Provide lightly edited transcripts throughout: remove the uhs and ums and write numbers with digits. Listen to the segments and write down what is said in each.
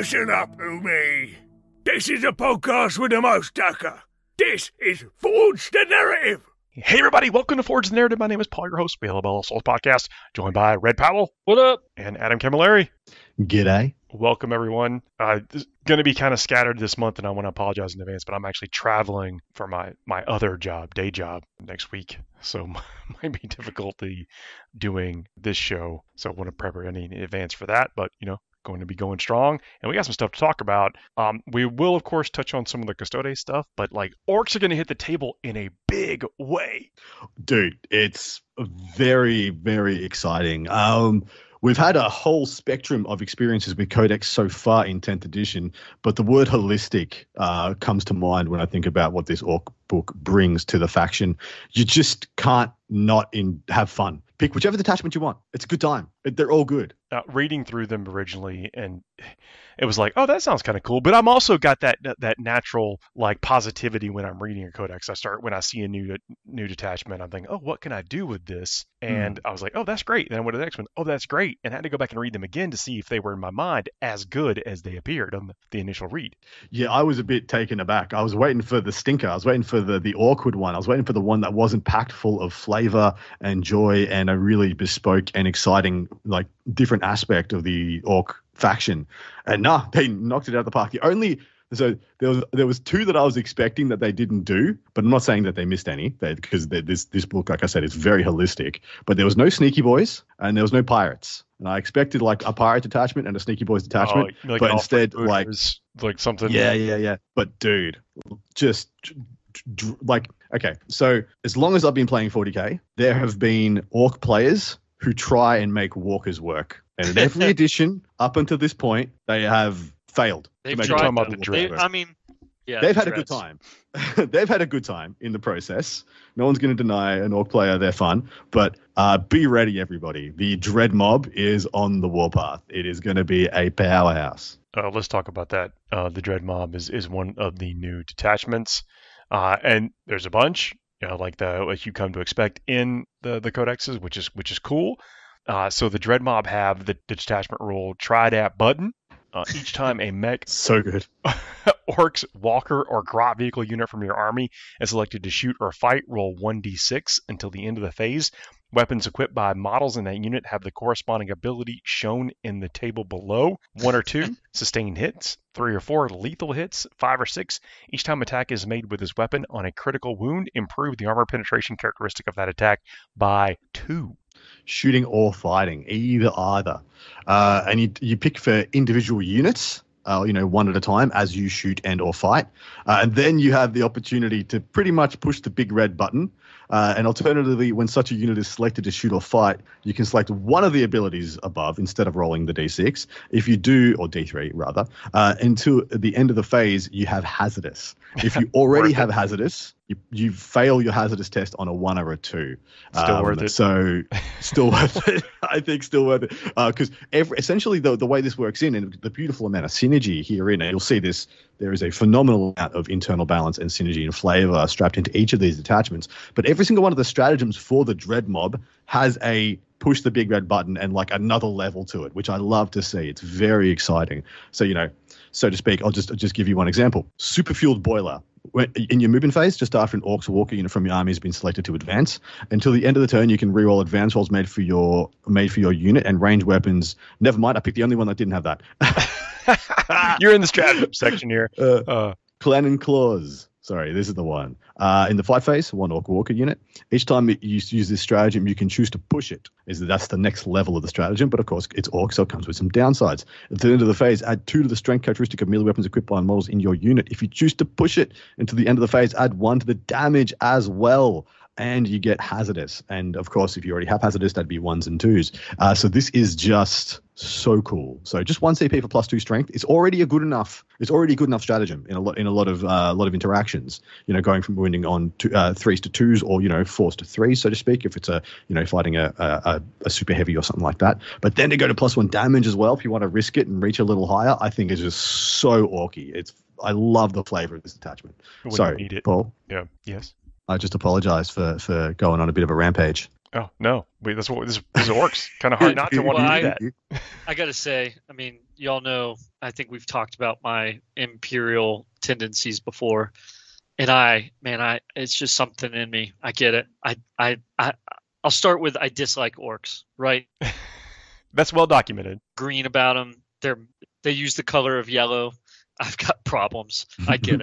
Listen up, Umi. This is a podcast with the most tucker. This is Forge the Narrative. Hey everybody, welcome to Forge the Narrative. My name is Paul, your host, Available Souls Podcast, joined by Red Powell. What up? And Adam Camilleri. G'day. Welcome everyone. This is going to be kind of scattered this month, and I want to apologize in advance, but I'm actually traveling for my other job, day job, next week. So might be difficulty doing this show. So I want to prep any in advance for that, but going to be going strong, and we got some stuff to talk about. We will of course touch on some of the Custodes stuff, but orcs are going to hit the table in a big way. Dude, it's very, very exciting. We've had a whole spectrum of experiences with Codex so far in 10th edition, but the word holistic comes to mind when I think about what this Orc book brings to the faction. You just can't not have fun. Pick whichever detachment you want. It's a good time. They're all good. Reading through them originally, and it was like, oh, that sounds kind of cool. But I'm also got that natural positivity when I'm reading a codex. When I see a new detachment, I'm thinking, oh, what can I do with this? And I was like, oh, that's great. And then I went to the next one. Oh, that's great. And I had to go back and read them again to see if they were in my mind as good as they appeared on the initial read. Yeah, I was a bit taken aback. I was waiting for the stinker. I was waiting for the awkward one. I was waiting for the one that wasn't packed full of flavor and joy and a really bespoke and exciting different aspect of the Orc faction. And they knocked it out of the park. So there was two that I was expecting that they didn't do, but I'm not saying that they missed any, because this book, like I said, is very holistic. But there was no Sneaky Boys and there was no Pirates. And I expected a pirate detachment and a Sneaky Boys detachment, but instead something. Yeah. But dude, okay. So as long as I've been playing 40k, there have been Orc players who try and make walkers work. And in every edition up until this point, they have failed. They've tried. They've had a good time. They've had a good time in the process. No one's going to deny an Orc player their fun, but be ready, everybody. The Dread Mob is on the warpath. It is going to be a powerhouse. Let's talk about that. The Dread Mob is one of the new detachments, and there's a bunch, like you come to expect in the codexes, which is cool. So the Dread Mob have the detachment rule tried at button. Each time a mech, so good, orcs, walker, or grot vehicle unit from your army is selected to shoot or fight, roll 1d6 until the end of the phase. Weapons equipped by models in that unit have the corresponding ability shown in the table below. 1 or 2 sustained hits, 3 or 4 lethal hits, 5 or 6. Each time attack is made with this weapon on a critical wound, improve the armor penetration characteristic of that attack by 2. Shooting or fighting, either. And you pick for individual units, one at a time as you shoot and or fight. And then you have the opportunity to pretty much push the big red button. And alternatively, when such a unit is selected to shoot or fight, you can select one of the abilities above instead of rolling the D6. If you do, or D3 rather, until the end of the phase, you have hazardous. If you already have hazardous, you fail your hazardous test on a 1 or a 2. Still worth it. So still worth it. I think still worth it. Because essentially the way this works and the beautiful amount of synergy herein, and you'll see this, there is a phenomenal amount of internal balance and synergy and flavor strapped into each of these attachments. But every single one of the stratagems for the Dread Mob has a push the big red button and another level to it, which I love to see. It's very exciting. So, so to speak, I'll just give you one example. Super fueled boiler. In your movement phase, just after an Orcs or Walker unit from your army has been selected to advance, until the end of the turn, you can reroll advance rolls made for your unit and range weapons. Never mind, I picked the only one that didn't have that. You're in the stratagem section here. Clan and Claws. Sorry, this is the one. In the fight phase, 1 Orc Walker unit. Each time you use this stratagem, you can choose to push it. That's the next level of the stratagem, but of course it's Orc, so it comes with some downsides. At the end of the phase, add 2 to the strength characteristic of melee weapons equipped by models in your unit. If you choose to push it until the end of the phase, add 1 to the damage as well. And you get hazardous. And of course, if you already have hazardous, that'd be 1s and 2s. So this is just so cool. So just 1 CP for +2 strength. It's already a good enough stratagem in a lot of interactions. Going from wounding on 3s to 2s or 4s to 3s, so to speak. If it's fighting a super heavy or something like that. But then to go to +1 damage as well, if you want to risk it and reach a little higher, I think it's just so orky. I love the flavor of this attachment. Sorry, Paul. Yeah. Yes. I just apologize for going on a bit of a rampage. Oh no, wait, that's what this is orcs. Kind of hard not to want to do that. I gotta say, I mean, y'all know, I think we've talked about my imperial tendencies before, and it's just something in me. I get it. I'll start with I dislike orcs, right? That's well documented. Green about them. They use the color of yellow. I've got problems. I get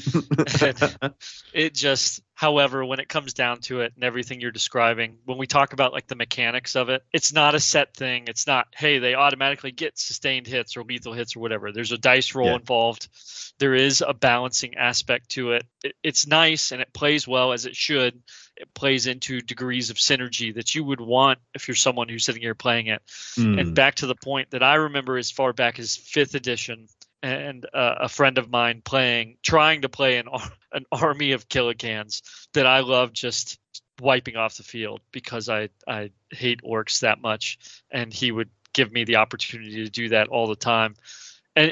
it. And it just, however, when it comes down to it and everything you're describing, when we talk about like the mechanics of it, it's not a set thing. It's not, hey, they automatically get sustained hits or lethal hits or whatever. There's a dice roll involved. There is a balancing aspect to it. It's nice and it plays well as it should. It plays into degrees of synergy that you would want if you're someone who's sitting here playing it. And back to the point that I remember as far back as 5th edition, and a friend of mine trying to play an army of Killikans that I love just wiping off the field because I hate orcs that much, and he would give me the opportunity to do that all the time. And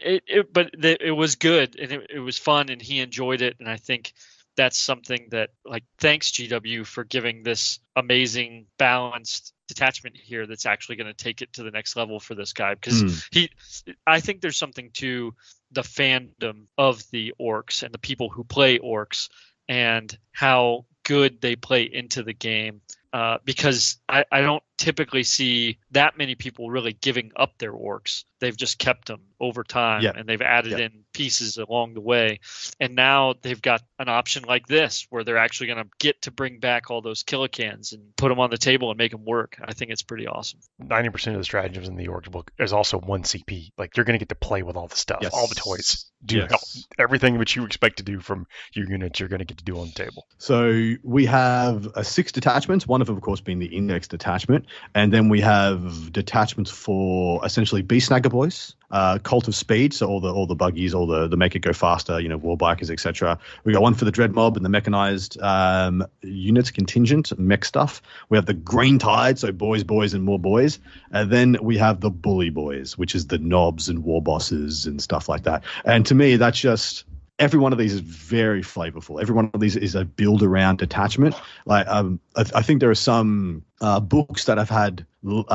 it was good, and it was fun, and he enjoyed it, and I think that's something that, like, thanks GW for giving this amazing balanced detachment here that's actually going to take it to the next level for this guy, because I think there's something to the fandom of the orcs and the people who play orcs and how good they play into the game, because I don't typically see that many people really giving up their orcs. They've just kept them over time, and they've added in pieces along the way. And now they've got an option like this where they're actually going to get to bring back all those Killikans and put them on the table and make them work. I think it's pretty awesome. 90% of the stratagems in the orc book is also 1 CP. Like, you're going to get to play with all the stuff, all the toys. Everything that you expect to do from your units, you're going to get to do on the table. So we have 6 detachments, one of them, of course, being the index detachment. And then we have detachments for essentially Beast Snagger Boys, Cult of Speed, so all the buggies, all the make it go faster, war bikers, etc. We got one for the Dread Mob and the mechanized units, contingent mech stuff. We have the Green Tide, so boys and more boys. And then we have the Bully Boys, which is the knobs and war bosses and stuff like that. And to me, that's just, every one of these is very flavorful. Every one of these is a build around detachment. Like, I think there are some books that have had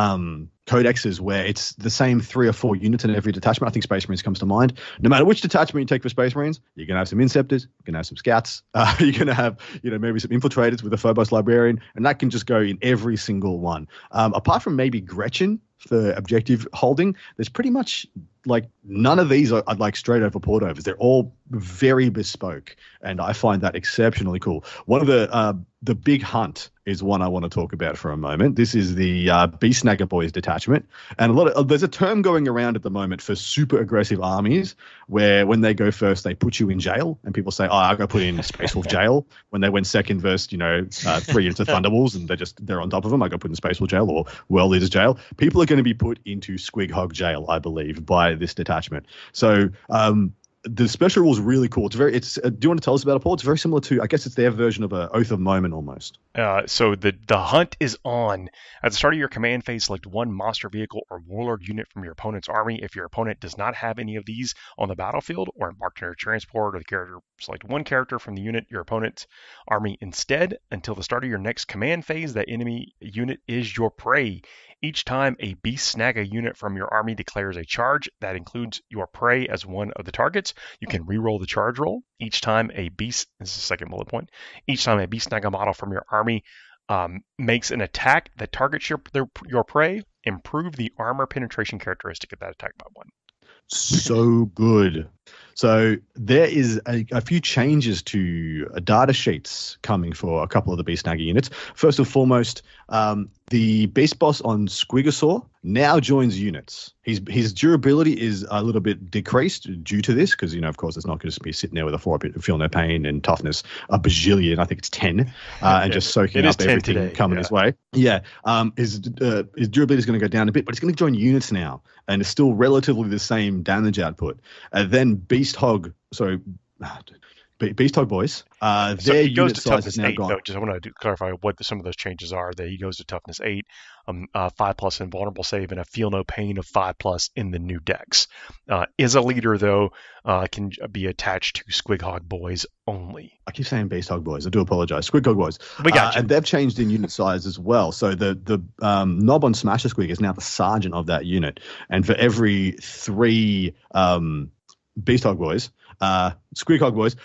codexes where it's the same 3 or 4 units in every detachment. I think Space Marines comes to mind. No matter which detachment you take for Space Marines, you're going to have some Inceptors, you're going to have some Scouts, you're going to have, maybe some Infiltrators with a Phobos Librarian, and that can just go in every single one. Apart from maybe Gretchen for objective holding, there's pretty much like none of these are like straight over port overs. They're all very bespoke, and I find that exceptionally cool. One of the Big Hunt is one I want to talk about for a moment. This is the Beast Snagger Boys detachment, and there's a term going around at the moment for super aggressive armies where when they go first they put you in jail, and people say, I got put in Space Wolf jail when they went second versus 3 units of Thunderwolves, and they're on top of them. I got put in Space Wolf jail or World Leaders jail. People are going to be put into Squig Hog jail, I believe, by this detachment. So the special rule is really cool. Do you want to tell us about it, Paul? It's very similar to, I guess it's their version of a Oath of Moment almost. So the hunt is on. At the start of your command phase, select one monster vehicle or warlord unit from your opponent's army. If your opponent does not have any of these on the battlefield or embarked on a transport, or the character, select one character from the unit your opponent's army instead. Until the start of your next command phase, that enemy unit is your prey. Each time a Beast Snagger unit from your army declares a charge that includes your prey as one of the targets, you can re-roll the charge roll. Each time a Beast, this is the second bullet point, each time a Beast Snagger model from your army makes an attack that targets your prey, improve the armor penetration characteristic of that attack by 1. So good. So there is a few changes to data sheets coming for a couple of the Beast Snagger units. First and foremost, the Beast Boss on Squigosaur now joins units. His durability is a little bit decreased due to this because, of course, it's not going to be sitting there with a 4-bit feel no pain and toughness a bajillion. I think it's 10, and just soaking up everything coming his way. Yeah, his durability is going to go down a bit, but it's going to join units now, and it's still relatively the same damage output. Then Beast Hog, Beast Hog Boys. So Their he goes unit to size toughness is now 8, gone. though. Just I want to clarify what some of those changes are. That he goes to toughness 8, 5+ invulnerable save, and a feel no pain of 5+ in the new decks. Is a leader, though, can be attached to Squig Hog Boys only. I keep saying Beast Hog Boys. I do apologize. Squig Hog Boys. We got you. And they've changed in unit size as well. So the Nob on Smasher Squig is now the sergeant of that unit. And for every 3 Beast Hog Boys, Squig Hog Boys,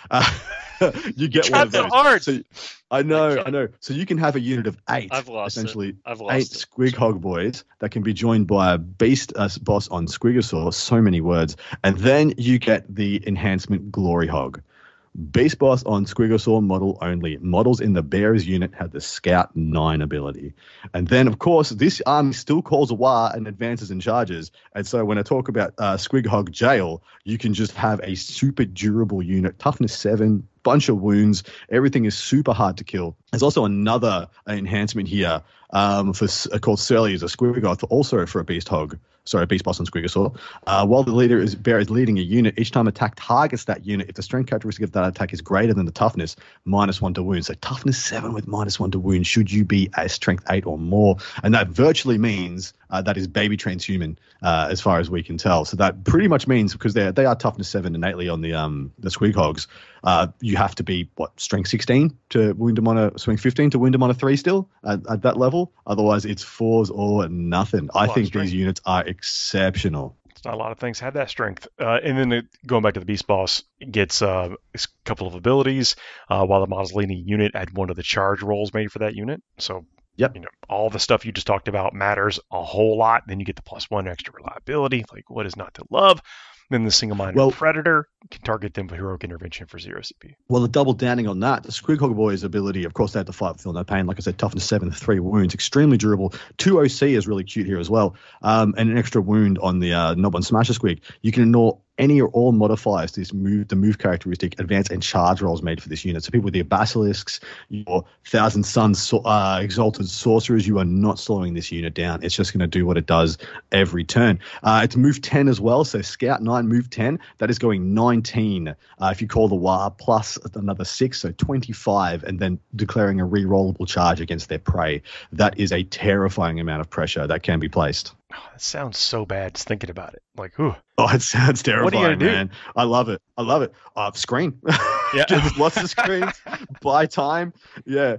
you get one of those. Hard. So, I know. So you can have a unit of 8. I've lost essentially it. I've 8 lost it. Squig Hog Boys that can be joined by a beast boss on Squigosaur. So many words. And then you get the enhancement Glory Hog. Beast boss on Squigosaur model only. Models in the Bears unit have the Scout 9 ability. And then, of course, this army still calls a war and advances and charges. And so when I talk about Squig Hog Jail, you can just have a super durable unit. Toughness 7, bunch of wounds. Everything is super hard to kill. There's also another enhancement here called Surly as a Squigoth, also for a Beast Hog. Sorry, Beast Boss on Squigosaur. While the bear is leading a unit, each time attack targets that unit, if the strength characteristic of that attack is greater than the toughness, -1 to wound. So toughness 7 with -1 to wound, should you be a strength 8 or more. And that virtually means that is baby transhuman, as far as we can tell. So that pretty much means, because they are toughness 7 innately on the Squig Hogs, you have to be, strength 16 to wound them on a swing 15 to wound them on a 3 still at that level. Otherwise, it's 4s or nothing. I think these units are exceptional. It's not a lot of things have that strength. And then going back to the Beast Boss, it gets a couple of abilities. While the model's leading a unit, add 1 to the charge rolls made for that unit. So Yep. All the stuff you just talked about matters a whole lot. Then you get the +1 extra reliability. Like, what is not to love? Then the single-minded Predator can target them for heroic intervention for 0 CP. Well, the double downing on that, the Squig Hog Boys ability, of course, they have to fight with feel no pain. Like I said, toughness 7, 3 wounds, extremely durable. 2 OC is really cute here as well. And an extra wound on the Nob on Smasher Squig. You can ignore any or all modifiers to the move characteristic, advance, and charge rolls made for this unit. So people with your Basilisks, your Thousand Suns Exalted Sorcerers, you are not slowing this unit down. It's just going to do what it does every turn. It's move 10 as well. So Scout 9, move 10. That is going 19 if you call the war, plus another 6, so 25, and then declaring a re-rollable charge against their prey. That is a terrifying amount of pressure that can be placed. Oh, that sounds so bad just thinking about it. Like, ooh. Oh, it sounds terrifying, what are you gonna man. Do? I love it. Screen. Yeah. Just lots of screens. Buy time. Yeah.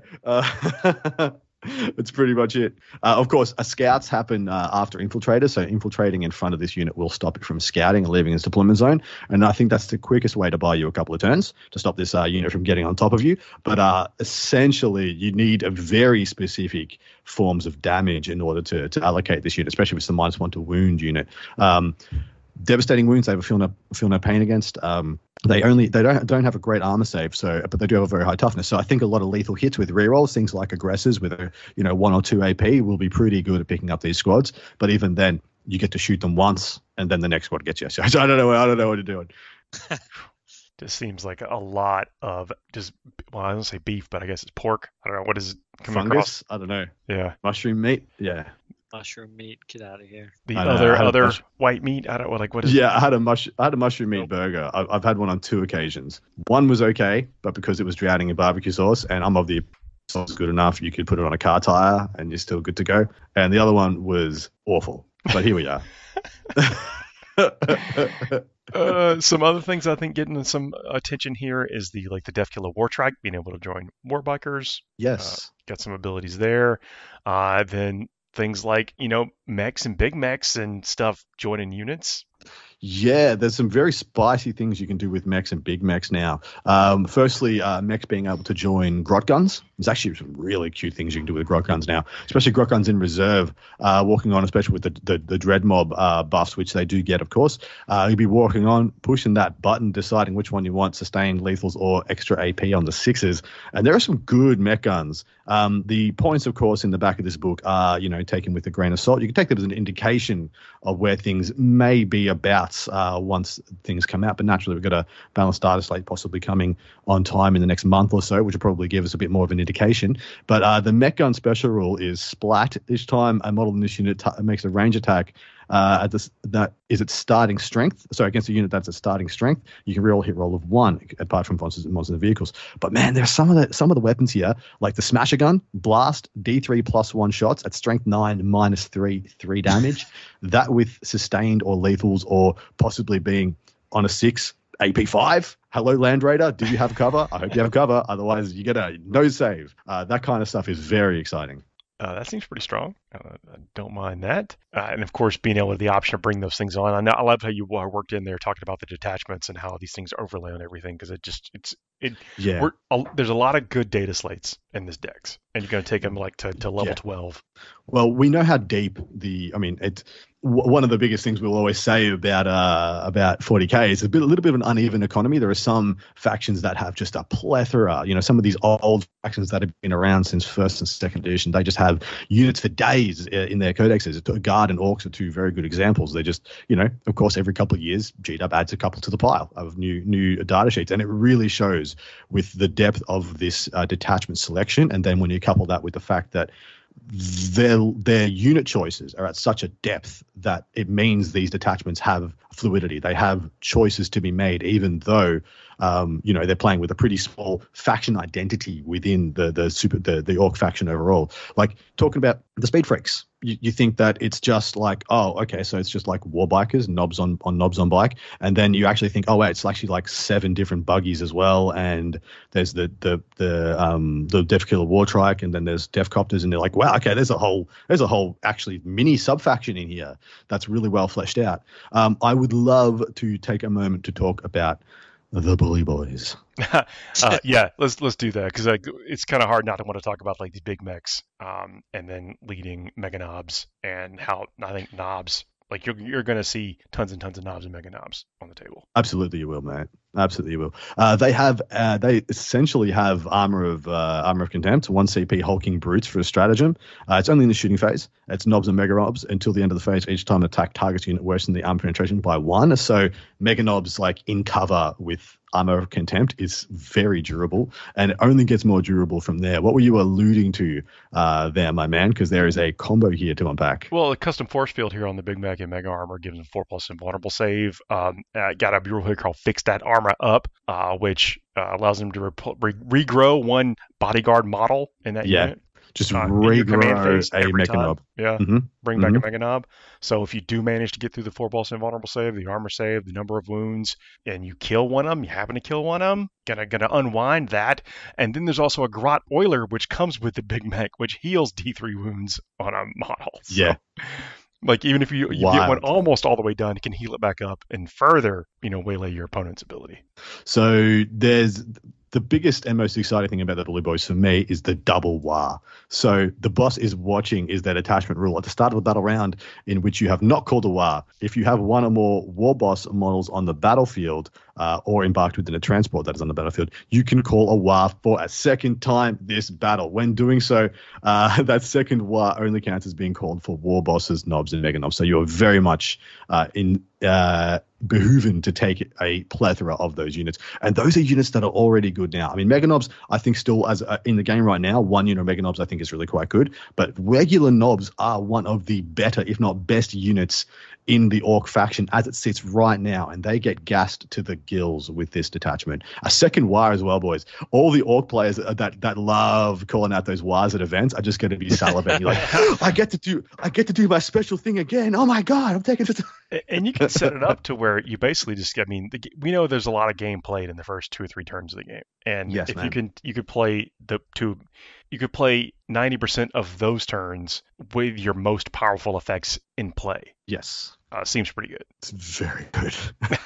That's pretty much it. Of course, scouts happen after infiltrators, so infiltrating in front of this unit will stop it from scouting and leaving its deployment zone. And I think that's the quickest way to buy you a couple of turns to stop this unit from getting on top of you. But essentially, you need a very specific forms of damage in order to allocate this unit, especially if it's the -1 to wound unit. Devastating wounds, they have a feel no pain against. They don't have a great armor save, but they do have a very high toughness. So I think a lot of lethal hits with rerolls, things like aggressors with a 1 or 2 AP will be pretty good at picking up these squads. But even then, you get to shoot them once, and then the next squad gets you. So I don't know what you're doing. Just seems like a lot of I don't say beef, but I guess it's pork. I don't know what is coming Fungus. across. I don't know. Yeah, mushroom meat. Yeah. Mushroom meat, get out of here. The other white meat, I don't know, like what is it? Yeah, I had a mushroom meat burger. I've had one on 2 occasions. One was okay, but because it was drowning in barbecue sauce, and I'm of the sauce good enough, you could put it on a car tire and you're still good to go. And the other one was awful. But here we are. Some other things I think getting some attention here is the Defkilla Wartrike, being able to join Warbikers. Yes. Got some abilities there. Then things like, mechs and big mechs and stuff joining units. Yeah, there's some very spicy things you can do with mechs and big mechs now. Firstly, mechs being able to join grot guns. There's actually some really cute things you can do with grot guns now, especially grot guns in reserve, walking on, especially with the Dread Mob buffs, which they do get, of course. You'll be walking on, pushing that button, deciding which one you want, sustained, lethals, or extra AP on the 6s. And there are some good mech guns. The points, of course, in the back of this book are, taken with a grain of salt. You can take that as an indication of where things may be about once things come out. But naturally, we've got a balanced data slate possibly coming on time in the next month or so, which will probably give us a bit more of an indication. But the mech gun special rule is splat. Each time a model in this unit makes a range attack that is its starting strength. So against a unit that's its starting strength, you can reroll a hit roll of 1, apart from monsters and vehicles. But man, there's some of the weapons here, like the Smasher Gun, blast, D3 +1 shots at strength 9 -3 damage. That with sustained or lethals, or possibly being on a 6 AP5. Hello, Land Raider. Do you have cover? I hope you have cover. Otherwise, you get a no save. That kind of stuff is very exciting. That seems pretty strong. I don't mind that. And of course, being able to the option to bring those things on. I love how you worked in there talking about the detachments and how these things overlay on everything, because there's a lot of good data slates in this decks, and you're going to take them like to level 12. Well, we know how deep it's one of the biggest things we'll always say about 40k is a little bit of an uneven economy. There are some factions that have just a plethora. Some of these old factions that have been around since first and second edition, they just have units for days in their codexes. Guard and Orcs are two very good examples. They just, of course, every couple of years, GW adds a couple to the pile of new data sheets, and it really shows with the depth of this detachment selection. And then when you couple that with the fact that their unit choices are at such a depth that it means these detachments have fluidity. They have choices to be made, even though they're playing with a pretty small faction identity within the Orc faction overall. Like talking about the Speed Freaks, you think that it's just like, oh, okay, so it's just like war bikers, knobs on bike, and then you actually think, oh wait, it's actually like 7 different buggies as well, and there's the Death Killer War Trike, and then there's Death Copters, and they're like, wow, okay, there's a whole actually mini sub faction in here that's really well fleshed out. I would love to take a moment to talk about the Bully Boys. Yeah, let's do that, because it's kind of hard not to want to talk about like these big mechs, and then leading Mega Knobs, and how I think Knobs, like you're going to see tons and tons of Knobs and Mega Knobs on the table. Absolutely, you will, mate. Absolutely, you will. They essentially have Armor of Contempt, 1 CP hulking brutes for a stratagem. It's only in the shooting phase. It's Knobs and Mega Knobs until the end of the phase. Each time an attack targets unit worse than the armor penetration by 1. So Mega Knobs, like in cover with Armor of Contempt, is very durable, and it only gets more durable from there. What were you alluding to there, my man? Because there is a combo here to unpack. Well, a custom force field here on the Big Mech and Mega Armor gives them 4+ invulnerable save. Got a rule here called Fix That Armor Up, which allows them to regrow 1 bodyguard model in that unit. Just regrow a Mega Knob. Yeah, bring back a Mega Knob. So if you do manage to get through the 4+ invulnerable save, the armor save, the number of wounds, and you kill one of them, you happen to kill one of them, gonna unwind that. And then there's also a Grot Oiler, which comes with the Big Mech, which heals D3 wounds on a model. So, yeah. Like even if you get one almost all the way done, it can heal it back up and further, waylay your opponent's ability. So there's the biggest and most exciting thing about the Bully Boys for me is the double war. So the boss is watching is that attachment rule at the start of a battle round in which you have not called a war. If you have 1 or more war boss models on the battlefield, or embarked within a transport that is on the battlefield, you can call a war for a second time this battle. When doing so, that second war only counts as being called for war bosses, Knobs, and Mega Knobs. So you're very much behooven to take a plethora of those units. And those are units that are already good now. I mean, Mega Knobs, I think still as in the game right now, 1 unit of Mega Knobs I think is really quite good. But regular Knobs are one of the better, if not best, units in the Orc faction as it sits right now, and they get gassed to the gills with this detachment. A second war as well, boys. All the Orc players that love calling out those wars at events are just going to be salivating. Like, I get to do my special thing again. Oh my god, I'm taking this. And you can set it up to where you basically just, we know there's a lot of game played in the first 2 or 3 turns of the game, and yes, if man. you could play you could play 90% of those turns with your most powerful effects in play. Yes. Seems pretty good. It's very good.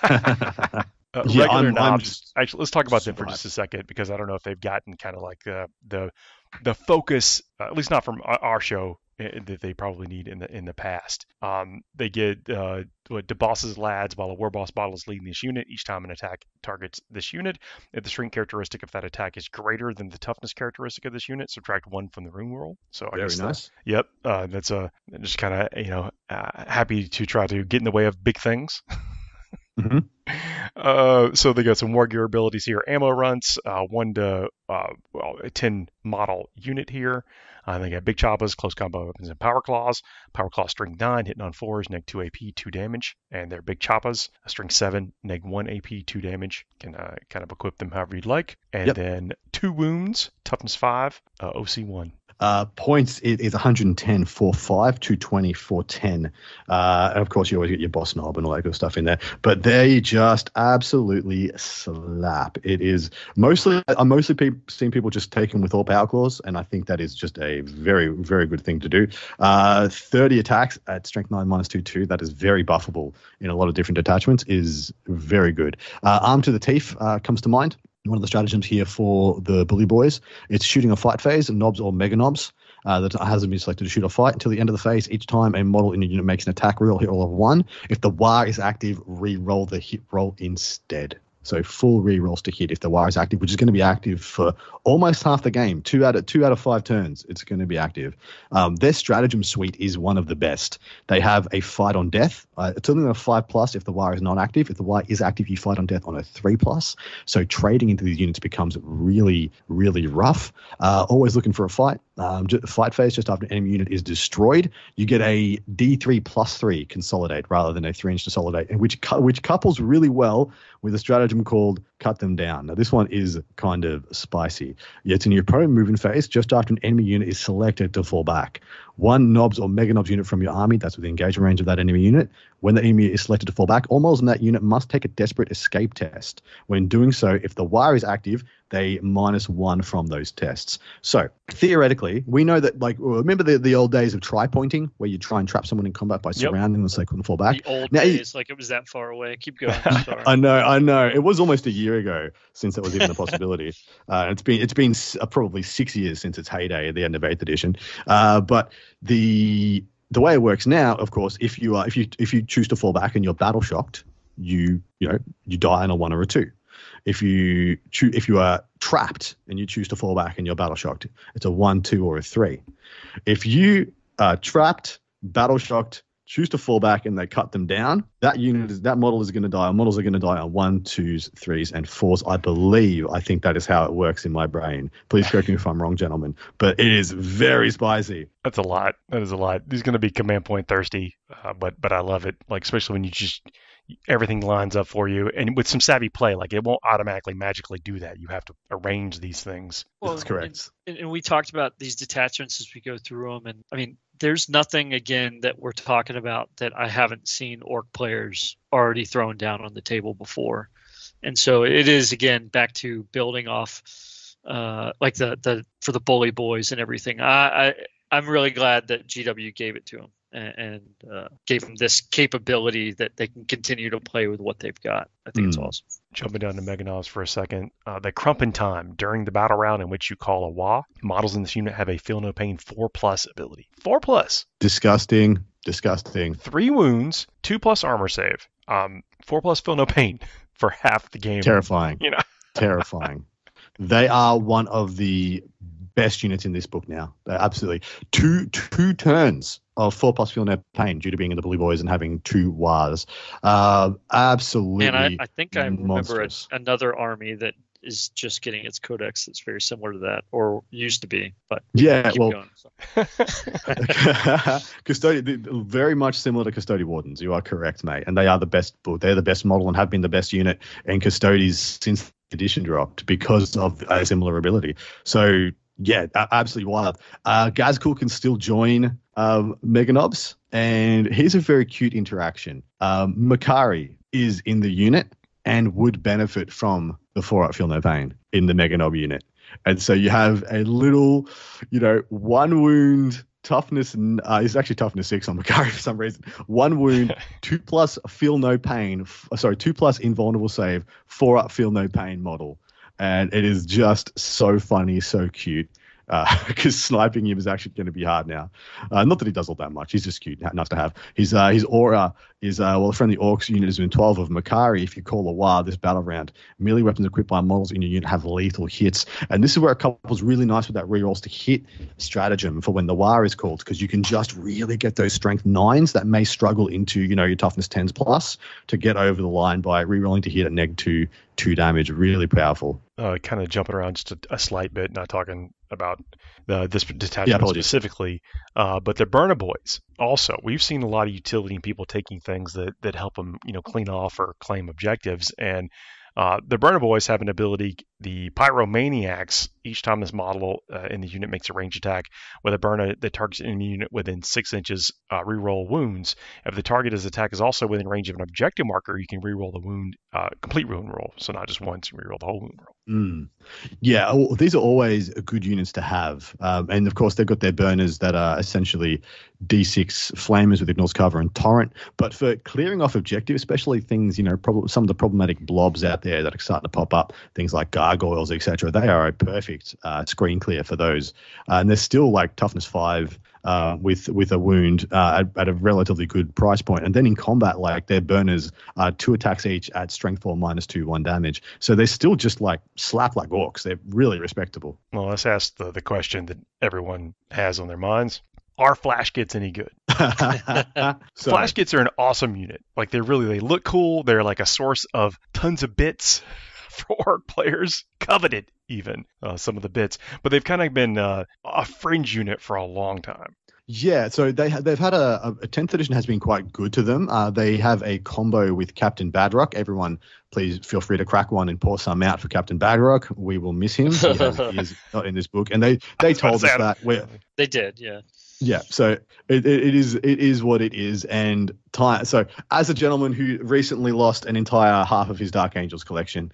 Regular Knobs. Actually, let's talk about them for just a second, because I don't know if they've gotten kind of like the focus, at least not from our show, that they probably need in the past. They get debosses lads while a war boss model is leading this unit. Each time an attack targets this unit, if the strength characteristic of that attack is greater than the toughness characteristic of this unit, subtract 1 from the rune roll. So very nice. Yep, that's just kind of happy to try to get in the way of big things. So they got some war gear abilities here. Ammo runs, 1 to 10 model unit here. They got big choppas, close combo weapons, and power claws. Power claw string 9, hitting on 4s, neg 2 AP, 2 damage. And their big choppas, string 7, neg 1 AP, 2 damage. Can kind of equip them however you'd like. And then 2 wounds, toughness 5, OC 1. Points is 110 for 5, 220 for 10. And of course, you always get your boss knob and all that good stuff in there. But they just absolutely slap. It is mostly, I'm mostly seeing people just take them with all power claws, and I think that is just a very, very good thing to do. 30 attacks at strength 9 minus 2, that is very buffable in a lot of different attachments, is very good. Arm to the teeth comes to mind. One of the stratagems here for the bully boys, it's shooting a fight phase, knobs or mega knobs. That hasn't been selected to shoot or fight until the end of the phase. Each time a model in a unit makes an attack roll, hit roll of 1. If the WAR is active, re-roll the hit roll instead. So full re-rolls to hit if the WAR is active, which is going to be active for almost half the game. 2 out of 5 turns, it's going to be active. Their stratagem suite is one of the best. They have a fight on death. It's only a 5+ if the WAR is not active. If the WAR is active, you fight on death on a 3+. So trading into these units becomes really, really rough. Always looking for a fight. Fight phase just after an enemy unit is destroyed, you get a D3 plus 3 consolidate rather than a 3-inch consolidate, and which couples really well with a stratagem called cut them down. Now this one is kind of spicy. It's in your opponent moving phase just after an enemy unit is selected to fall back. 1 knobs or mega knobs unit from your army, that's within engagement range of that enemy unit. When the enemy is selected to fall back, all models in that unit must take a desperate escape test. When doing so, if the WAR is active, they -1 from those tests. So theoretically, we know that, like, remember the old days of tri-pointing, where you try and trap someone in combat by surrounding them so they couldn't fall back? The old days, like it was that far away. Keep going. Sorry. I know. It was almost a year ago since that was even a possibility. It's been probably 6 years since its heyday at the end of 8th edition. But the way it works now, of course, if you choose to fall back and you're battle shocked, you die on a 1 or a 2. If you are trapped and you choose to fall back and you're battle shocked, it's a 1, 2, or a 3. If you are trapped, battle shocked, choose to fall back and they cut them down, that model is going to die. Models are going to die on 1, 2s, 3s, and 4s. I think that is how it works in my brain. Please correct me if I'm wrong, gentlemen, but it is very spicy. That's a lot. That is a lot. He's going to be command point thirsty, but I love it. Like, especially when you just everything lines up for you, and with some savvy play, like it won't automatically magically do that. You have to arrange these things. Well, that's correct. And we talked about these detachments as we go through them, and I mean, there's nothing again that we're talking about that I haven't seen orc players already thrown down on the table before, and so it is again back to building off, like the for the bully boys and everything. I'm really glad that GW gave it to them. And gave them this capability that they can continue to play with what they've got. I think it's awesome. Jumping down to Meganovs for a second. The Crumpin' Time. During the battle round in which you call a WA, models in this unit have a Feel No Pain 4+ ability. 4+. Disgusting. 3 wounds, 2+ armor save. 4+ Feel No Pain for half the game. Terrifying. Terrifying. They are one of the best units in this book now. They're absolutely two turns of 4+ Feel No Pain due to being in the Bully Boys and having 2 WARs. Absolutely. And I think I remember another army that is just getting its codex that's very similar to that, or used to be. But yeah, keep going, so. Custodian, very much similar to Custody Wardens. You are correct, mate. And they are the best book. They're the best model and have been the best unit in Custodies since the edition dropped because of a similar ability. So yeah, absolutely wild. Gazkul can still join Meganobs, and here's a very cute interaction. Makari is in the unit and would benefit from the 4-up Feel No Pain in the Meganob unit. And so you have a little, 1 wound toughness, it's actually toughness 6 on Makari for some reason. 1 wound, 2+ Feel No Pain, 2+ invulnerable save, 4-up Feel No Pain model. And it is just so funny, so cute. because sniping him is actually going to be hard now. Not that he does all that much. He's just cute enough to have. His aura is, a friendly Orcs unit is in 12 of Makari. If you call a War this battle round, melee weapons equipped by models in your unit have lethal hits. And this is where a couple's really nice with that rerolls to hit stratagem for when the War is called, because you can just really get those strength 9s that may struggle into, your toughness 10s plus to get over the line by rerolling to hit at -2 damage. Really powerful. Kind of jumping around just a slight bit, not talking about this detachment specifically, but the Burner Boys also. We've seen a lot of utility in people taking things that help them, clean off or claim objectives, and the Burner Boys have an ability, the Pyromaniacs, each time this model in the unit makes a range attack with a burner that targets an enemy unit within 6 inches, reroll wounds. If the target's attack is also within range of an objective marker, you can reroll the wound, complete wound roll. So not just once, you reroll the whole wound roll. Yeah, these are always good units to have. And of course, they've got their burners that are essentially D6 flamers with ignores cover and torrent. But for clearing off objective, especially things, some of the problematic blobs out there that are starting to pop up, things like gargoyles, etc., they are a perfect screen clear for those. And they're still like toughness 5 with a wound at a relatively good price point. And then in combat, like their burners are 2 attacks each at strength 4 -2 1 damage. So they're still just like slap like orcs. They're really respectable. Well, let's ask the question that everyone has on their minds. Are flash kits any good? Flash kits are an awesome unit. Like they look cool. They're like a source of tons of bits for orc players, coveted even, some of the bits, but they've kind of been a fringe unit for a long time. Yeah, so they've had a 10th edition has been quite good to them. They have a combo with Captain Badrock. Everyone, please feel free to crack one and pour some out for Captain Badrock. We will miss him. He is not in this book, and they told us that they did, yeah. Yeah, so it is what it is, and time. So as a gentleman who recently lost an entire half of his Dark Angels collection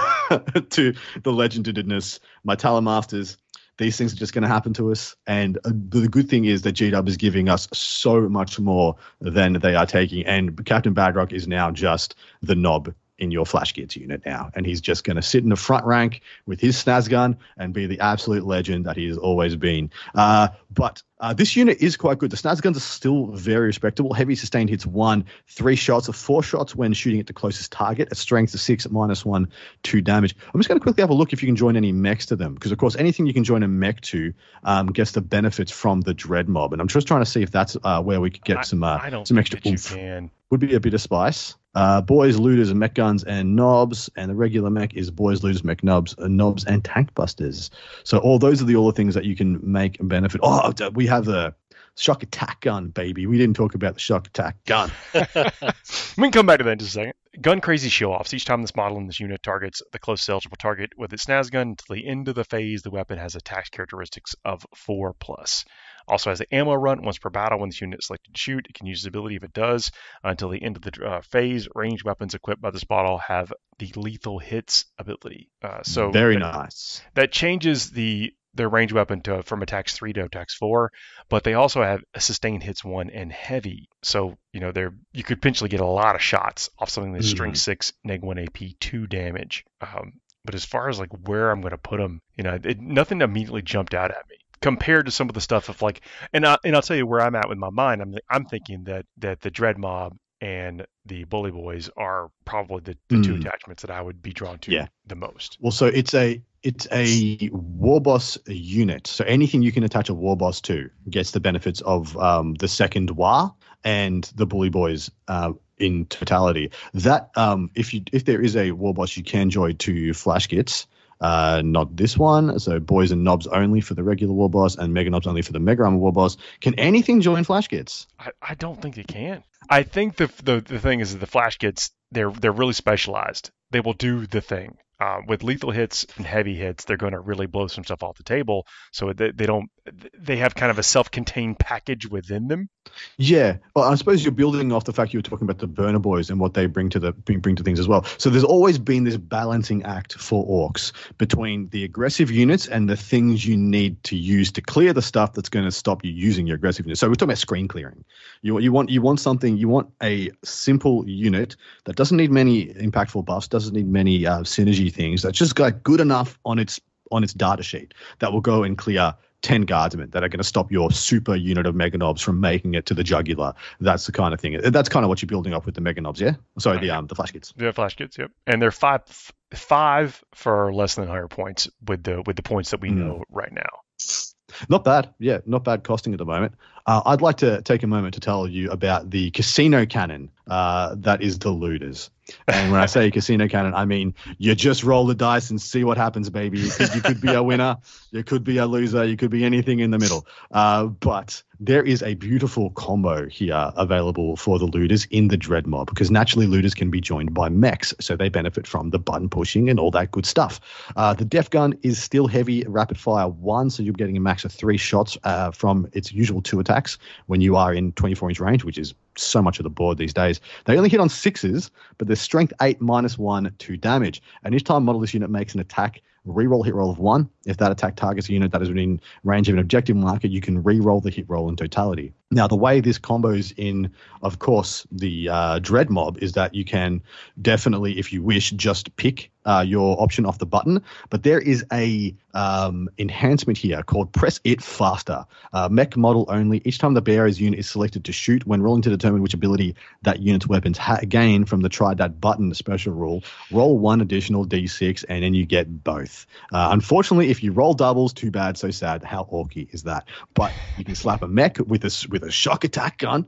to the legendedness, my Talon Masters, these things are just going to happen to us. And the good thing is that GW is giving us so much more than they are taking, and Captain Badrock is now just the knob in your flash kits unit now, and he's just going to sit in the front rank with his snaz gun and be the absolute legend that he has always been. But this unit is quite good. The snaz guns are still very respectable. Heavy sustained hits 1, 3 shots of 4 shots when shooting at the closest target. A strength of 6 at -1 2 damage. I'm just going to quickly have a look if you can join any mechs to them, because of course anything you can join a mech to gets the benefits from the dread mob, and I'm just trying to see if that's where we could get some extra oomph. Would be a bit of spice. Boys, looters, and mech guns and knobs, and the regular mech is boys, looters, mech knobs, and tank busters. So all those are all the things that you can make and benefit. Oh, we have the shock attack gun, baby. We didn't talk about the shock attack gun. We can come back to that in just a second. Gun crazy show-offs. Each time this model in this unit targets the closest eligible target with its snaz gun until the end of the phase, the weapon has attack characteristics of 4+. Also has an ammo run once per battle when this unit is selected to shoot. It can use this ability if it does until the end of the phase. Ranged weapons equipped by this model have the lethal hits ability. So very nice. That changes their range weapon from attacks 3 to attacks 4, but they also have a sustained hits 1 and heavy. So you could potentially get a lot of shots off something that's strength 6, -1 AP, 2 damage. But as far as like where I'm going to put them, nothing immediately jumped out at me compared to some of the stuff of like, and I'll tell you where I'm at with my mind. I'm thinking that the Dread Mob and the Bully Boys are probably the 2 attachments that I would be drawn to the most. Well, so it's a war boss unit. So anything you can attach a war boss to gets the benefits of the second War and the Bully Boys in totality. That if there is a war boss, you can join 2 flash kits. Not this one. So boys and knobs only for the regular war boss, and mega knobs only for the mega armor war boss. Can anything join flash kits? I don't think it can. I think the thing is that the flash kits, they're really specialized. They will do the thing. With lethal hits and heavy hits, they're going to really blow some stuff off the table. So they have kind of a self-contained package within them. Yeah, well, I suppose you're building off the fact you were talking about the Burner Boys and what they bring to things as well. So there's always been this balancing act for orcs between the aggressive units and the things you need to use to clear the stuff that's going to stop you using your aggressive units. So we're talking about screen clearing. You want a simple unit that doesn't need many impactful buffs, doesn't need many synergy things. That's just got good enough on its on its data sheet that will go and clear 10 guardsmen that are going to stop your super unit of Meganobs from making it to the jugular. That's the kind of thing. That's kind of what you're building up with the Meganobs, yeah? Sorry, the flash kits. Yeah, flash kits, yep. And they're five for less than 100 points with the points that we know right now. Not bad. Yeah, not bad costing at the moment. I'd like to take a moment to tell you about the casino cannon that is the looters. And when I say casino cannon, I mean you just roll the dice and see what happens, baby. You could be a winner, you could be a loser, you could be anything in the middle. But there is a beautiful combo here available for the looters in the Dread Mob, because naturally looters can be joined by mechs, so they benefit from the button pushing and all that good stuff. The Def Gun is still heavy rapid fire 1, so you're getting a max of 3 shots from its usual 2 attacks when you are in 24-inch range, which is so much of the board these days. They only hit on 6s, but they're strength 8 -1 to damage. And each time model this unit makes an attack, reroll hit roll of 1. If that attack targets a unit that is within range of an objective marker, you can reroll the hit roll in totality. Now, the way this combos in, of course, the Dread Mob is that you can definitely, if you wish, just pick your option off the button. But there is a enhancement here called Press It Faster. Mech model only. Each time the bearer's unit is selected to shoot, when rolling to determine which ability that unit's weapons gain from the Try That Button special rule, roll 1 additional d6 and then you get both. Unfortunately, if you roll doubles, too bad, so sad. How orky is that? But you can slap a mech with a shock attack gun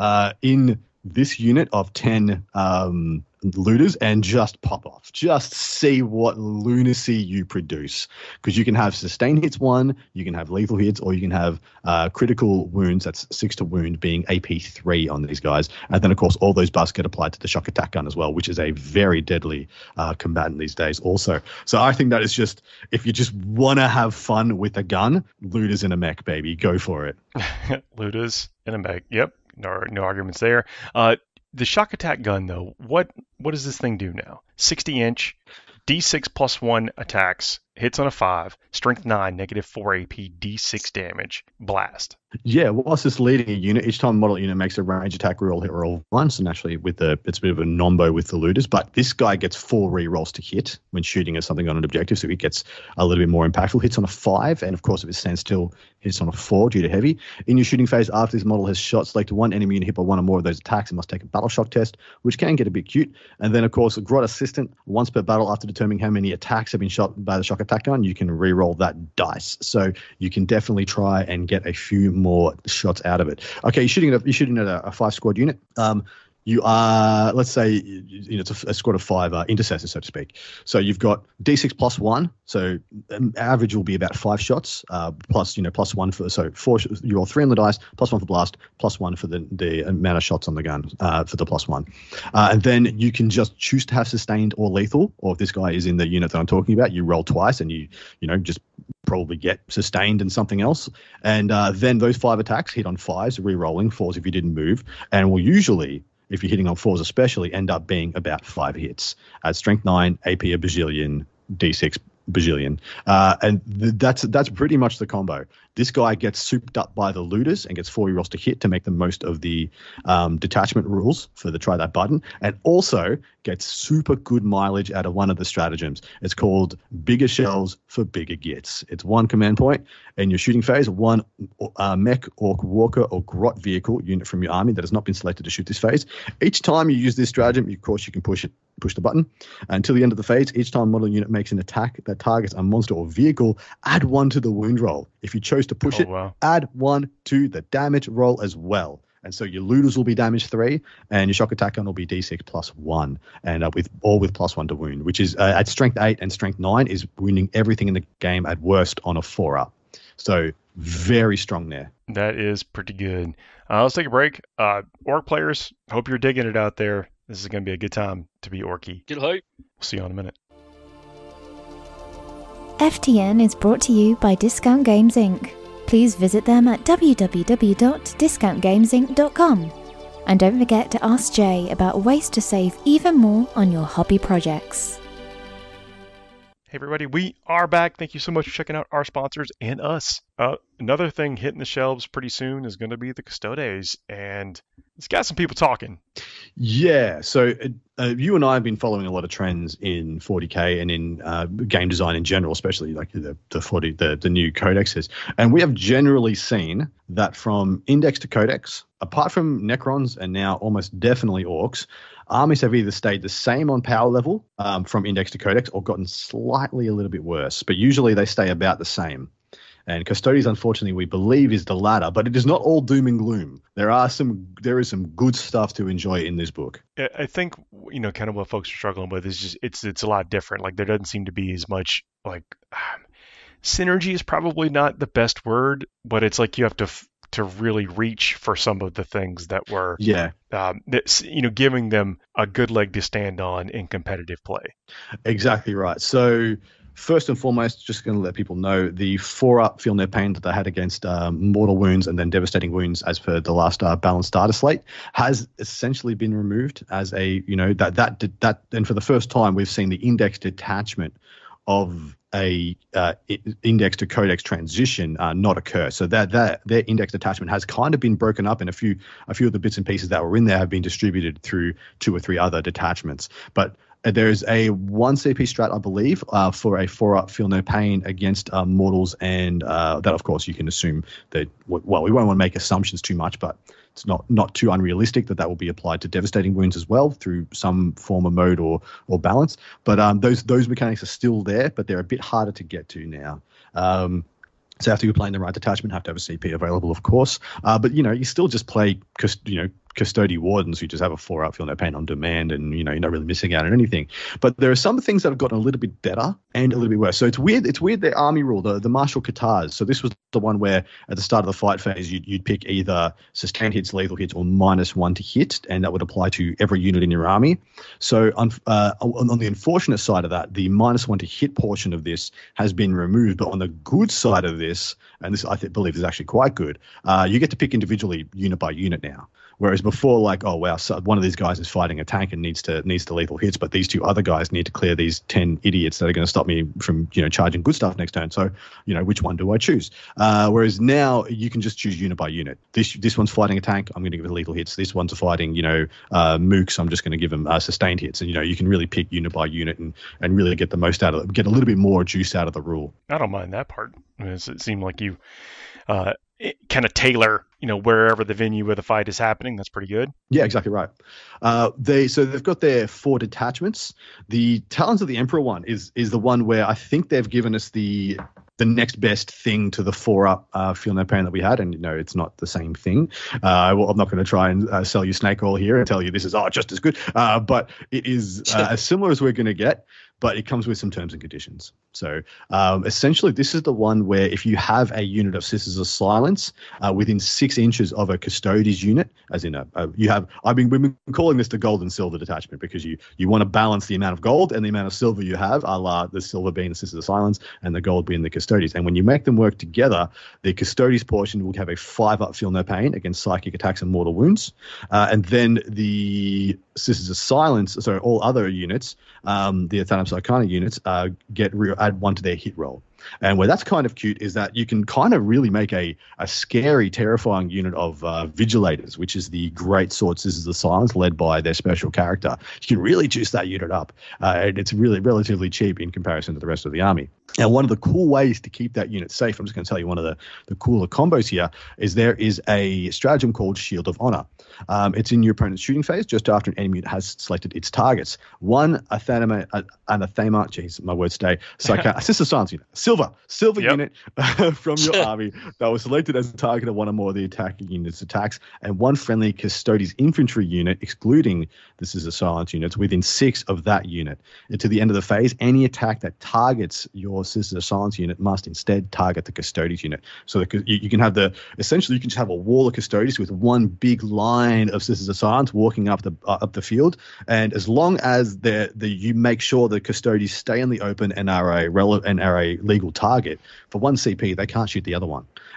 in this unit of 10 looters and just pop off. Just see what lunacy you produce, because you can have sustained hits 1, you can have lethal hits, or you can have critical wounds. That's 6 to wound, being AP 3 on these guys. And then, of course, all those buffs get applied to the shock attack gun as well, which is a very deadly combatant these days also. So I think that is just, if you just want to have fun with a gun, looters in a mech, baby, go for it. Looters in a mech, yep. No arguments there. The shock attack gun, though, what does this thing do now? 60-inch, D6 +1 attacks, hits on a 5, strength 9, -4 AP, D6 damage, blast. Yeah, whilst it's leading a unit, each time a model unit makes a range attack reroll, hit roll 1. So naturally, it's a bit of a nombo with the looters, but this guy gets 4 rerolls to hit when shooting at something on an objective, so it gets a little bit more impactful. Hits on a 5, and of course, if it stands still, hits on a 4 due to heavy. In your shooting phase, after this model has shot, select 1 enemy unit hit by 1 or more of those attacks. It must take a battle shock test, which can get a bit cute. And then, of course, a Grot Assistant, once per battle, after determining how many attacks have been shot by the shock attack gun, you can reroll that dice. So you can definitely try and get a few more shots out of it. Okay, you're shooting at a 5-squad unit. You are, let's say, it's a squad of 5 intercessors, so to speak. So you've got D6 +1, so average will be about 5 shots, +1 for, so 4, you roll 3 on the dice, +1 for blast, +1 for the amount of shots on the gun for the +1. And then you can just choose to have sustained or lethal, or if this guy is in the unit that I'm talking about, you roll twice and you just probably get sustained and something else. And then those 5 attacks hit on 5s, re-rolling 4s if you didn't move, and will usually, if you're hitting on 4s especially, end up being about 5 hits. Strength 9, AP a bajillion, D6 bajillion. And that's pretty much the combo. This guy gets souped up by the looters and gets 4 rerolls to hit to make the most of the detachment rules for the Try That Button, and also gets super good mileage out of one of the stratagems. It's called Bigger Shells for Bigger Gits. It's 1 command point in your shooting phase, 1 mech, orc, walker, or grot vehicle unit from your army that has not been selected to shoot this phase. Each time you use this stratagem, of course, you can push the button until the end of the phase. Each time a model unit makes an attack that targets a monster or vehicle, add 1 to the wound roll. If you chose to push add 1 to the damage roll as well. And so your looters will be damage 3, and your shock attack gun will be D6 +1, and with +1 to wound, which is at strength 8 and strength 9 is wounding everything in the game at worst on a 4-up. So very strong there. That is pretty good. Let's take a break. Orc players, hope you're digging it out there. This is going to be a good time to be Orky. Get hype. We'll see you in a minute. FTN is brought to you by Discount Games Inc. Please visit them at www.discountgamesinc.com. And don't forget to ask Jay about ways to save even more on your hobby projects. Hey everybody, we are back. Thank you so much for checking out our sponsors and us. Another thing hitting the shelves pretty soon is going to be the Custodes, and it's got some people talking. Yeah, so you and I have been following a lot of trends in 40K and in game design in general, especially like the new codexes. And we have generally seen that from Index to Codex, apart from Necrons and now almost definitely Orcs, armies have either stayed the same on power level from Index to Codex or gotten slightly a little bit worse, but usually they stay about the same. And Custodes, unfortunately, we believe is the latter, but it is not all doom and gloom. There is some good stuff to enjoy in this book. I think, kind of what folks are struggling with is just it's a lot different. Like there doesn't seem to be as much like synergy is probably not the best word, but it's like you have to really reach for some of the things that were giving them a good leg to stand on in competitive play. Exactly right. So first and foremost, just going to let people know the 4-up Feel No Pain that they had against Mortal Wounds and then Devastating Wounds as per the last balanced starter slate has essentially been removed as a, that and for the first time we've seen the index detachment of a index to codex transition not occur. So that their index detachment has kind of been broken up, and a few of the bits and pieces that were in there have been distributed through 2 or 3 other detachments. But there's a 1 CP strat, I believe, for a 4-up Feel No Pain against mortals, and that, of course, you can assume that, well, we won't want to make assumptions too much, but it's not too unrealistic that will be applied to Devastating Wounds as well through some form of mode or balance. But those mechanics are still there, but they're a bit harder to get to now. So after you're playing the right detachment, have to have a CP available, of course. But, you still just play, Custody Wardens who just have a 4-up Feel No Pain on demand, and you're not really missing out on anything. But there are some things that have gotten a little bit better and a little bit worse. So it's weird the army rule, the martial katars. So this was the one where at the start of the fight phase you'd pick either sustained hits, lethal hits, or -1 to hit, and that would apply to every unit in your army. So on the unfortunate side of that, the -1 to hit portion of this has been removed. But on the good side of this, and this I believe is actually quite good, you get to pick individually unit by unit now. Whereas before, like, oh wow, so one of these guys is fighting a tank and needs to lethal hits, but these 2 other guys need to clear these 10 idiots that are going to stop me from charging good stuff next turn. So which one do I choose? Whereas now you can just choose unit by unit. This one's fighting a tank, I'm going to give it lethal hits. This one's fighting mooks, I'm just going to give them sustained hits. And you can really pick unit by unit and really get the most out of it, get a little bit more juice out of the rule. I don't mind that part. It seemed like you kind of tailor, wherever the venue where the fight is happening. That's pretty good. Yeah, exactly right. They've got their 4 detachments. The Talons of the Emperor one is the one where I think they've given us the next best thing to the 4-up Feel No Pain that we had, and it's not the same thing. I'm not going to try and sell you snake oil here and tell you this is just as good, but it is as similar as we're going to get. But it comes with some terms and conditions. So essentially, this is the one where if you have a unit of Sisters of Silence within 6 inches of a Custodes unit, as in we've been calling this the gold and silver detachment, because you want to balance the amount of gold and the amount of silver you have, a la the silver being the Sisters of Silence and the gold being the Custodes. And when you make them work together, the Custodes portion will have a 5-up Feel No Pain against psychic attacks and mortal wounds. And then the Sisters of Silence, so all other units, the Thanatos Arcana units, add 1 to their hit roll. And where that's kind of cute is that you can kind of really make a scary, terrifying unit of Vigilators, which is the Great Sword Sisters of Silence led by their special character. You can really juice that unit up. And it's really relatively cheap in comparison to the rest of the army. And one of the cool ways to keep that unit safe, I'm just going to tell you one of the cooler combos here, is there is a stratagem called Shield of Honor. It's in your opponent's shooting phase just after an enemy has selected its targets. One anathema, jeez, my words today, Sister Silence unit, silver unit from your army that was selected as a target of 1 or more of the attacking unit's attacks, and 1 friendly Custodes infantry unit, excluding the Sister Silence units, within 6 of that unit. And to the end of the phase, any attack that targets your Sister Silence unit must instead target the Custodes unit. So you can have essentially you can just have a wall of Custodes with 1 big line of Sisters of Silence walking up the field, and as long as you make sure the Custodes stay in the open and are a legal target, for 1 CP they can't shoot the other one.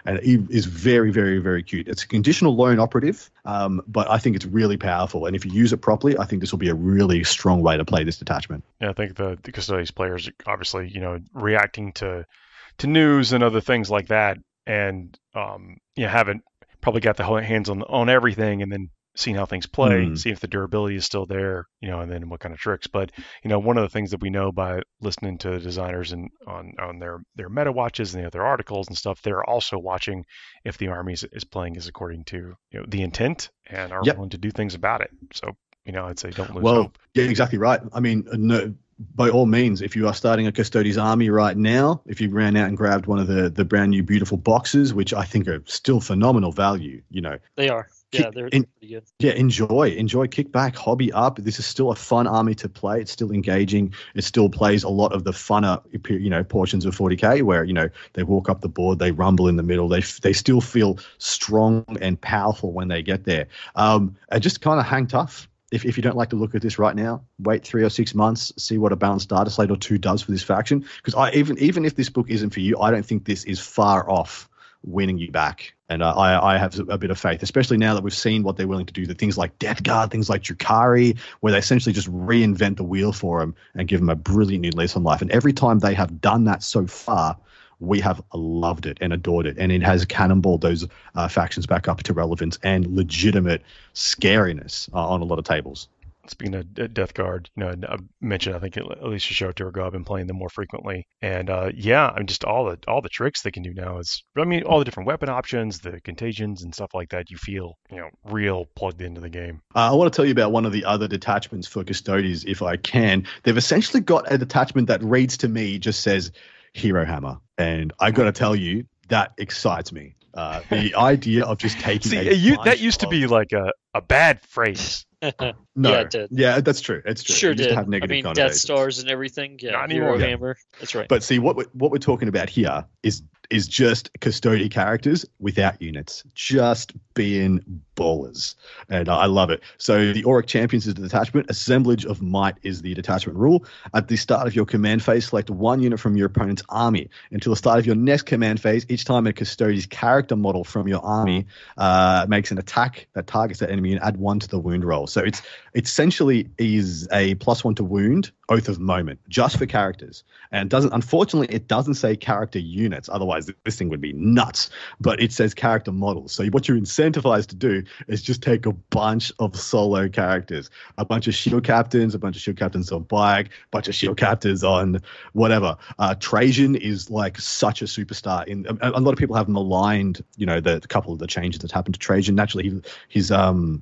and it is very, very, very cute. It's a conditional lone operative, but I think it's really powerful. And if you use it properly, I think this will be a really strong way to play this detachment. Yeah, I think the Custodes players, obviously, reacting to news and other things like that, and haven't probably got the hands on everything, and then seeing how things play, see if the durability is still there, and then what kind of tricks. But one of the things that we know by listening to designers and on their meta watches and the other articles and stuff, they're also watching if the army is playing as according to the intent and are willing to do things about it. So I'd say don't lose hope. Yeah, exactly right. I mean, no, by all means, if you are starting a Custodes army right now, if you ran out and grabbed one of the brand new beautiful boxes, which I think are still phenomenal value, they are. Yeah, they're pretty good. Yeah, enjoy, kick back, hobby up. This is still a fun army to play. It's still engaging. It still plays a lot of the funner, portions of 40k where, they walk up the board, they rumble in the middle. They still feel strong and powerful when they get there. And just kind of hang tough. If you don't like to look at this right now, wait 3 or 6 months, see what a balanced data slate or two does for this faction. Because even if this book isn't for you, I don't think this is far off winning you back. And I have a bit of faith, especially now that we've seen what they're willing to do. The things like Death Guard, things like Drukhari, where they essentially just reinvent the wheel for them and give them a brilliant new lease on life. And every time they have done that so far, we have loved it and adored it. And it has cannonballed those factions back up to relevance and legitimate scariness on a lot of tables. Speaking of Death Guard, I mentioned, I think at least a show or two ago, I've been playing them more frequently. And just all the tricks they can do now is, all the different weapon options, the contagions and stuff like that, you feel, real plugged into the game. I want to tell you about one of the other detachments for Custodes, if I can. They've essentially got a detachment that reads to me, just says Hero Hammer. And I got to tell you, that excites me. The idea of just taking that used to be like a bad phrase. No, yeah, it did. Yeah, that's true. It's true. Sure it used did. to have negative Death Stars and everything. Yeah, not anymore. Hero Hammer. That's right. But see, what we're talking about here is just Custodian characters without units, just being ballers, and I love it. So the Auric Champions is the detachment. Assemblage of Might is the detachment rule. At the start of your command phase, select one unit from your opponent's army. Until the start of your next command phase, each time a Custodian's character model from your army makes an attack that targets that enemy, and add 1 to the wound roll. So it essentially is a +1 to wound Oath of Moment just for characters, and unfortunately it doesn't say character units, otherwise this thing would be nuts, but it says character models. So what you're incentivized to do is just take a bunch of solo characters, a bunch of shield captains, a bunch of shield captains on bike, a bunch of shield captains on whatever. Trajan is like such a superstar. A lot of people have maligned the couple of the changes that happened to Trajan. Naturally his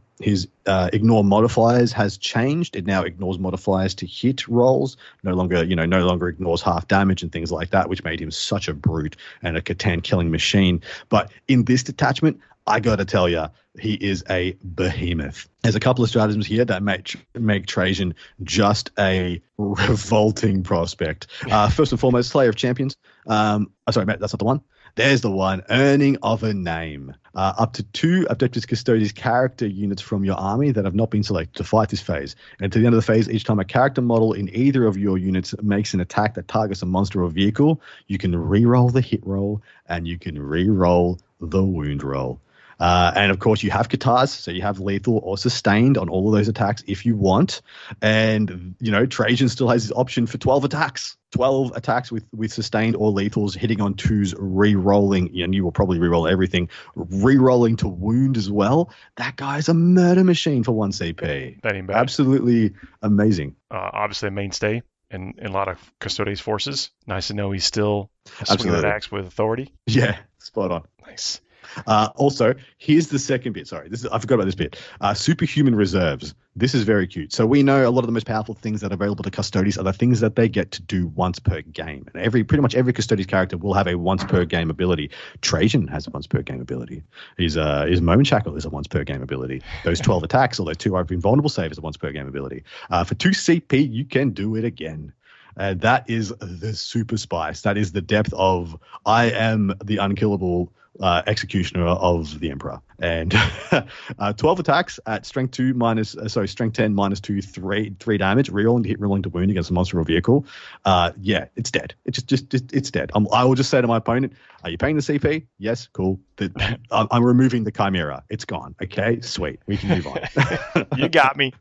ignore modifiers has changed. It now ignores modifiers to hit rolls. No longer ignores half damage and things like that, which made him such a brute and a Catan killing machine. But in this detachment, I got to tell you, he is a behemoth. There's a couple of stratagems here that make Trajan just a revolting prospect. First and foremost, Slayer of Champions. Sorry, Matt, that's not the one. There's the one. Earning of a name. Up to 2 Adeptus Custodes character units from your army that have not been selected to fight this phase. And to the end of the phase, each time a character model in either of your units makes an attack that targets a monster or vehicle, you can re-roll the hit roll and you can re-roll the wound roll. And of course, you have Katars, so you have lethal or sustained on all of those attacks if you want. And, Trajan still has his option for 12 attacks. 12 attacks with sustained or lethals, hitting on 2s, re-rolling, and you will probably re-roll everything, re-rolling to wound as well. That guy's a murder machine for 1 CP. That ain't bad. Absolutely amazing. Obviously a mainstay in a lot of Custodes forces. Nice to know he's still swinging that axe with authority. Yeah, spot on. Nice. Also, here's the second bit. Sorry, I forgot about this bit. Superhuman reserves. This is very cute. So we know a lot of the most powerful things that are available to Custodes are the things that they get to do once per game. And pretty much every Custodes character will have a once per game ability. Trajan has a once per game ability. His Moment Shackle is a once per game ability. Those 12 attacks, or those 2 invulnerable save is a once per game ability. For 2 CP, you can do it again. That is the super spice. That is the depth of I am the unkillable executioner of the Emperor. And 12 attacks at strength 10 minus 2, 3 damage, rolling to wound against a monster or vehicle. Yeah, it's dead. It's it's dead. I will just say to my opponent, are you paying the CP? Yes, cool. I'm removing the Chimera. It's gone. Okay, sweet. We can move on. You got me.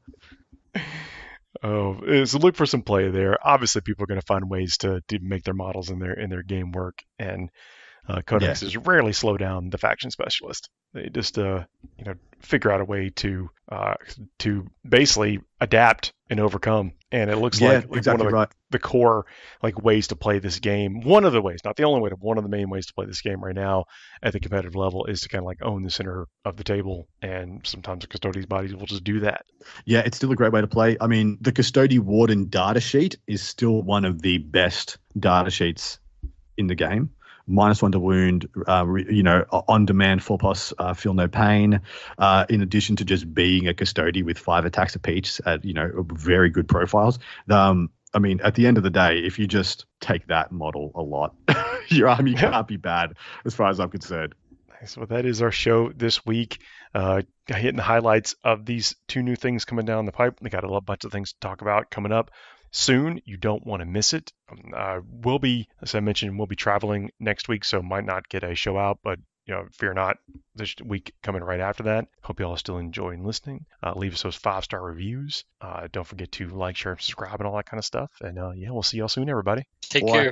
Oh, so look for some play there. Obviously, people are going to find ways to make their models in their game work, and Codex is rarely slow down the faction specialist. They just figure out a way to basically adapt and overcome. And it looks like exactly one of the core ways to play this game. One of the ways, not the only way, but one of the main ways to play this game right now at the competitive level is to kind of own the center of the table. And sometimes the Custodes bodies will just do that. Yeah, it's still a great way to play. I mean, the Custode Warden data sheet is still one of the best data sheets in the game. -1 to wound, on demand 4+, feel no pain. In addition to just being a Custode with 5 attacks apiece at very good profiles. I mean, at the end of the day, if you just take that model a lot, your army can't be bad as far as I'm concerned. So that is our show this week. Hitting the highlights of these 2 new things coming down the pipe. We got a bunch of things to talk about coming up soon. You don't want to miss it. We'll be, as I mentioned, we'll be traveling next week, so might not get a show out, but fear not, this week coming right after that. Hope you all are still enjoying listening. Leave us those 5-star reviews. Don't forget to like, share, and subscribe and all that kind of stuff. And we'll see y'all soon, everybody. Take care.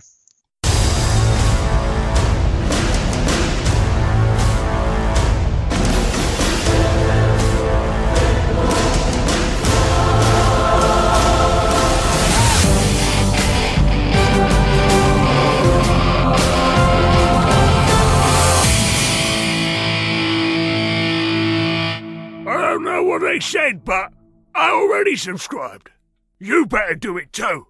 I don't know what they said, but I already subscribed. You better do it too.